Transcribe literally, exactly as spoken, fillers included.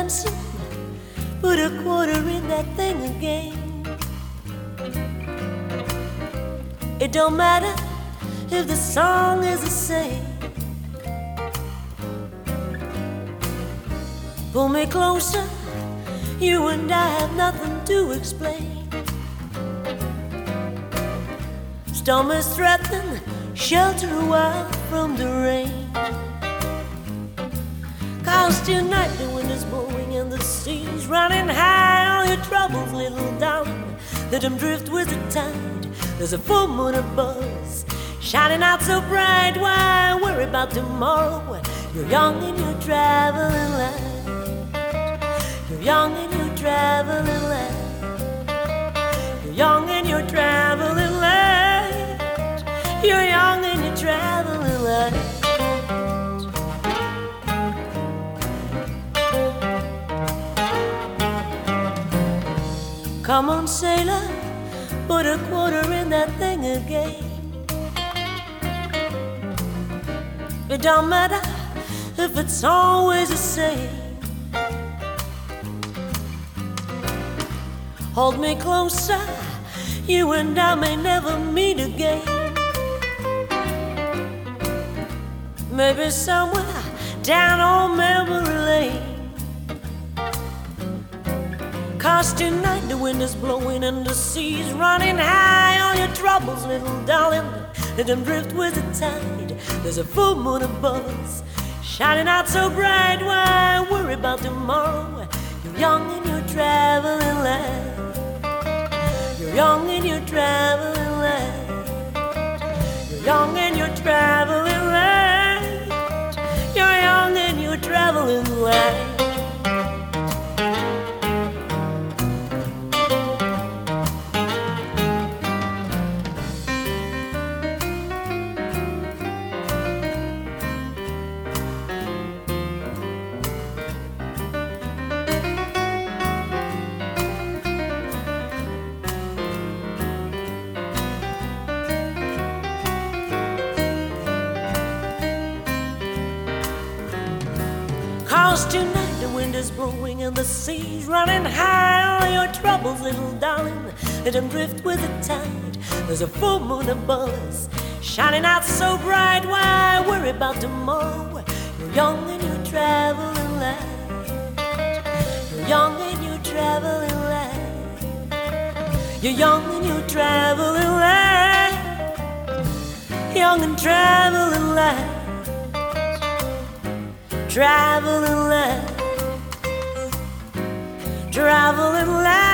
Clemson, put a quarter in that thing again. It don't matter if the song is the same. Pull me closer, you and I have nothing to explain. Storm is threatening, shelter a while from the rain. Cause tonight the wind is blowing and the sea's running high. All your troubles, little darling, let them drift with the tide. There's a full moon above, shining out so bright. Why worry about tomorrow? You're young and you're traveling light. You're young and you're traveling light. You're young and you're traveling light. You're young and you're traveling light. Come on, sailor, put a quarter in that thing again. It don't matter if it's always the same. Hold me closer, you and I may never meet again. Maybe somewhere down old memory lane. Cause tonight the wind is blowing and the sea's running high. All your troubles, little darling, let them drift with the tide. There's a full moon above us, shining out so bright. Why worry about tomorrow? You're young and you're traveling light. You're young and you're traveling light. You're young and you're traveling light. You're young and you're traveling light. Cause tonight the wind is blowing and the sea's running high. All your troubles, little darling, let them drift with the tide. There's a full moon above us, shining out so bright. Why worry about tomorrow? You're young and you're traveling light. You're young and you're traveling light. You're young and you're traveling light. Young and traveling light. Traveling light, traveling light.